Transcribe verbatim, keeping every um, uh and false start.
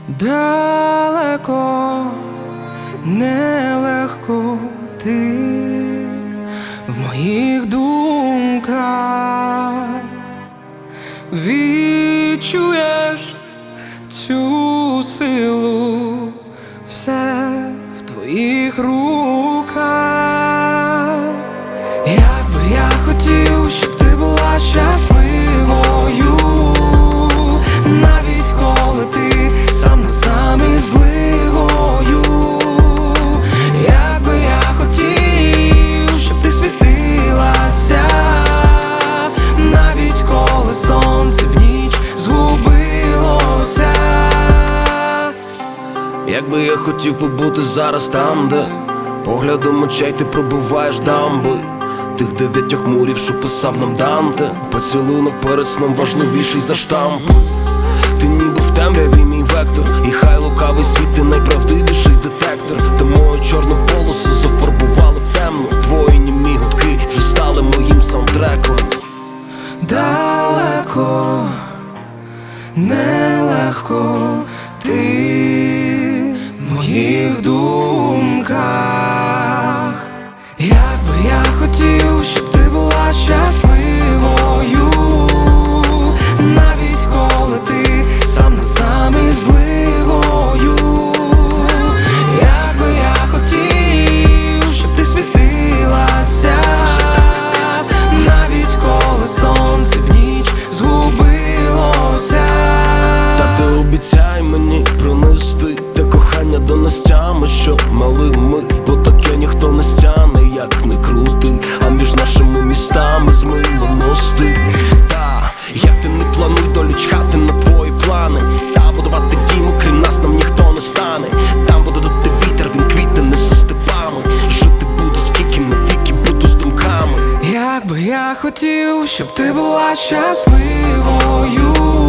Далеко, нелегко ти в моїх думках. Відчуєш цю силу, все в твоїх руках. Як би я хотів, щоб ти була щасливою, навіть коли ти сам на сам із зливою. Як би я хотів, щоб ти світилася, навіть коли сонце в ніч згубилося. Як би я хотів побути зараз там, де поглядом очей ти пробиваєш дамби тих дев'ятьох мурів, що писав нам Данте. Поцілунок перед сном важливіший за штамп. Ти ніби в темряві мій вектор, і хай лукавий світ, ти найправдивіший детектор. Та мою чорну полосу зафарбували в темну. Твої німі гудки вже стали моїм саундтреком. Далеко, нелегко ти в моїх думках. Як би я хотів, щоб ти була щасливою, навіть коли ти сам на сам із зливою. Як би я хотів, щоб ти світилася, навіть коли сонце в ніч згубилося. Та ти обіцяй мені пронести те кохання до настями, щоб мали ми, бо таке ніхто не стяне, як не крути. А між нашими містами змило мости. Та, як ти не плануй долю чхати на твої плани. Та будувати дім, окрім нас нам ніхто не стане. Там буде дути вітер, він квіти несе степами. Жити буду скільки, навіки буду з думками. Як би я хотів, щоб ти була щасливою,